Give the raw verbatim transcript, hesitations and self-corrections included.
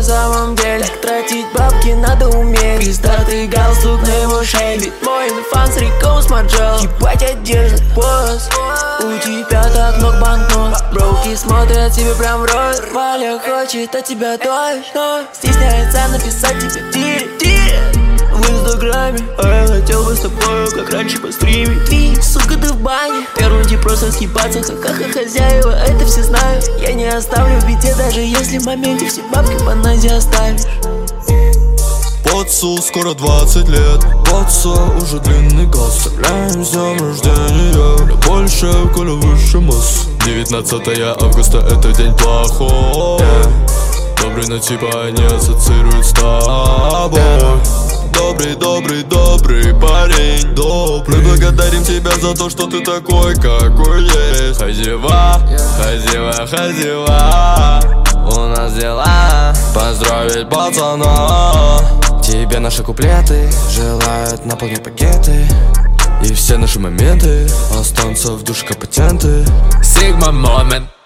на самом деле. Тратить бабки надо уметь. Пиздатый галстук на его шее. Ведь мой инфан с реком смотрел. Ебать одежда, босс. У тебя так много банкнот. Броуки смотрят тебе прям в рот. Валя хочет от тебя точно. Стесняется написать тебе тире, тире в инстаграме. А я хотел бы с тобою, как раньше по стриме. Ты, сука, ты в бане. Первый день просто съебаться, ха-ха-ха, хозяева, это все знают. Я не оставлю в беде, даже если в моменте все бабки по назе оставишь. Пацу скоро двадцать лет, паца уже длинный газ. Вставляем с днем рождения, да больше, коли выше масс. девятнадцатое августа, это день плохой. Добрый, но типа не ассоциирует с тобой. Добрый, добрый, добрый парень, добрый. Мы благодарим тебя за то, что ты такой, какой есть. Хозяева, хозяева, хозяева, у нас дела. Поздравить пацана. Тебе наши куплеты желают наполнить пакеты. И все наши моменты останутся в душе как патенты. Sigma moment.